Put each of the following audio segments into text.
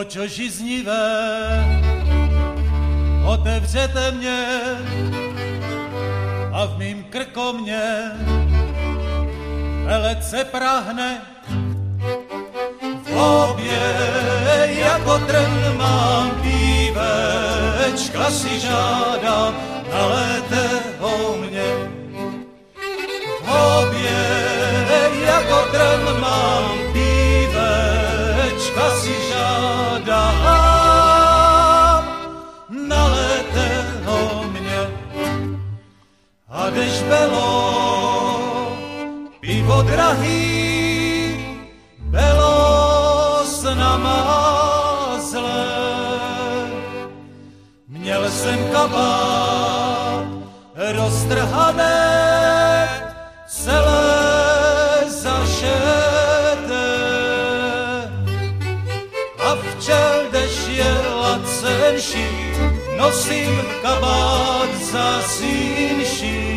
Očo žíznivé, otevřete mě a v mým krkomě velece prahne. V obě jako trn mám pívečka si žádám, nalejte ho mě. V obě jako trn mám pívečka si žádám, nalejte ho mě. A když bylo pivo drahý, bylo s nama zlé. Měl jsem kabát roztrhané, celé zašeté. A včel, když jela cenší, nosím kabát zasínší.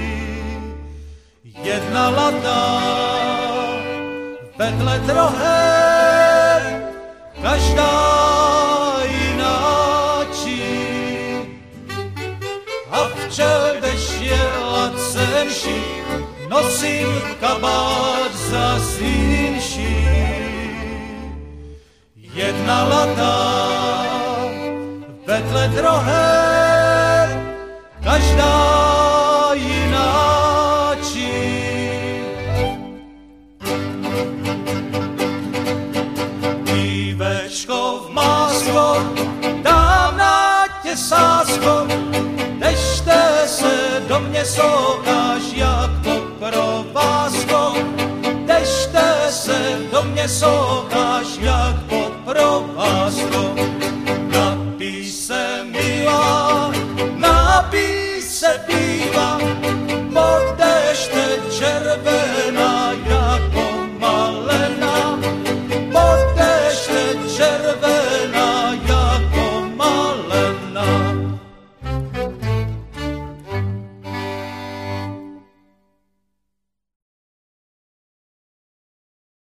Jedna lata vedle druhé, každá jináčí. A včel, když jela cenší, nosím kabát zasínší. Jedna lata vedle druhé, každá jináčí. Pívečko v máslo, dám na tě sásko, dežte se do mě soukáš jak to provázko, dežte se do mě soukáš jak